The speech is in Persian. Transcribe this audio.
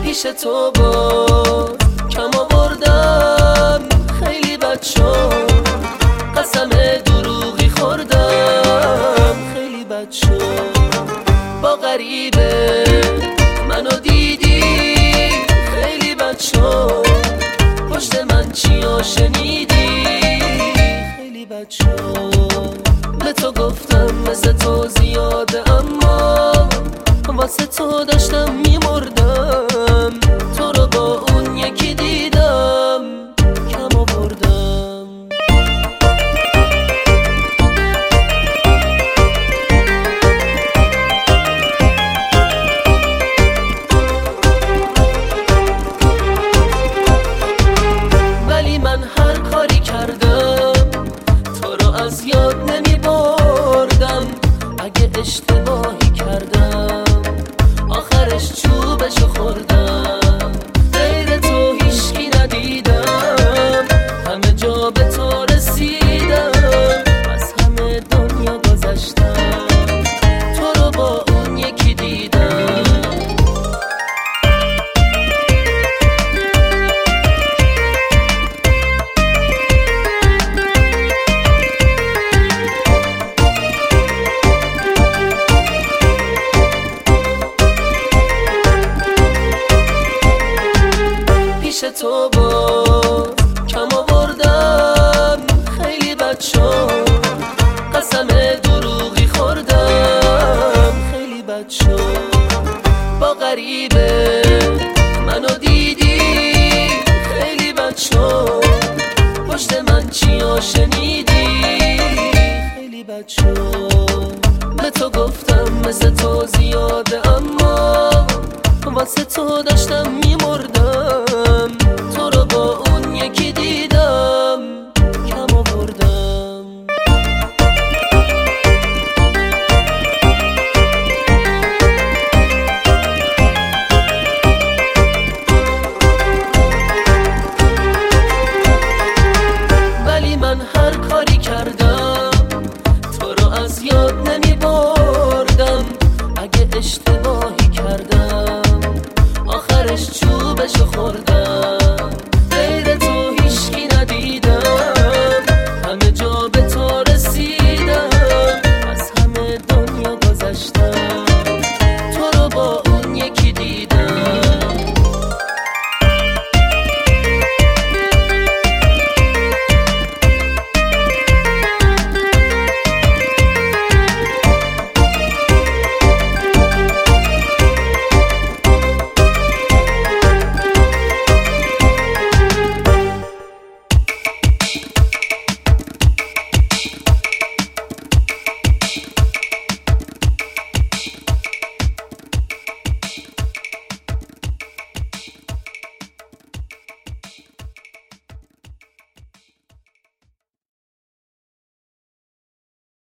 پیش تو با کم آوردم خیلی بد شد، قسم دروغی خوردم خیلی بد شد. با غریبه منو دیدی خیلی بد شد، پشت من چیا شنیدی خیلی بد شد. به تو گفتم مثل تو زیاده، اما واسه تو داشتم میمردم. تو رو با اون یکی دیدم کم آوردم. ولی من هر کاری کردم تو رو از یاد نمی بردم. اگه اشتباهی کردم آخرش چوبشو خوردم. غیر تو هیچکی ندیدم، همه جا به تو رسیدم، از همه دنیا گذشتم. تو رو با اون یکی دیدم. پیش تو با کم آوردم خیلی بد شد، قسم دروغی خوردم خیلی بد شد. با غریبه منو دیدی خیلی بد شد، پشت من چیا شنیدی خیلی بد شد. به تو گفتم مثل تو زیاده، اما واسه تو داشتم میمردم. تو رو با اون یکی دیدم کم آوردم. ولی من هر کاری کردم تو رو از یاد نمی بردم. اگه اشتباهی کردم آخرش چوبشو خوردم.